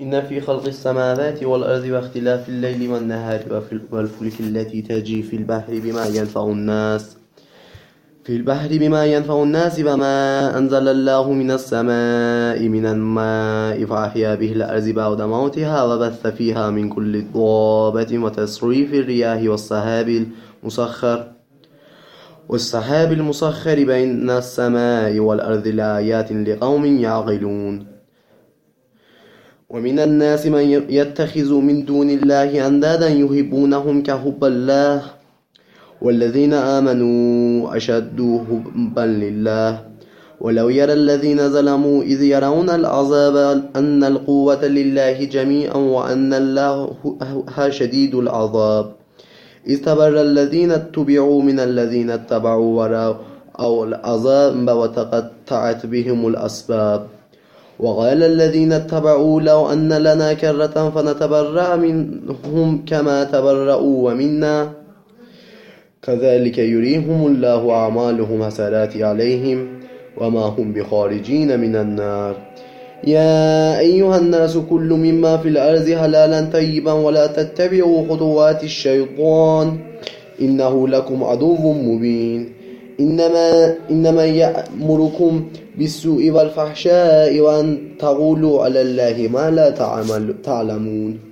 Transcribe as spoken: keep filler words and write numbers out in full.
إن في خلق السماوات والأرض واختلاف الليل والنهار والفلك التي تجري في البحر بما ينفع الناس في البحر بما ينفع الناس وما أنزل الله من السماء من الماء فأحيا به الأرض بعد موتها وبث فيها من كل دابة وتصريف الرياح والسحاب المسخر والسحاب المسخر بين السماء والأرض لآيات لقوم يعقلون. ومن الناس من يتخذ من دون الله أندادا يحبونهم كحب الله والذين آمنوا أشد حبا لله ولو يرى الذين ظلموا إذ يرون العذاب أن القوة لله جميعا وأن الله شديد العذاب إذ تبرأ الذين اتبعوا من الذين اتبعوا ورأوا العذاب وتقطعت بهم الأسباب وقال الذين اتبعوا لو أن لنا كرة فنتبرأ منهم كما تبرأوا ومنا كذلك يريهم الله أعمالهم حسرات عليهم وما هم بخارجين من النار. يا أيها الناس كلوا مما في الأرض حلالا طيبا ولا تتبعوا خطوات الشيطان إنه لكم عدو مبين. إنما إنما يأمركم بالسوء والفحشاء وأن تقولوا على الله ما لا تعلمون.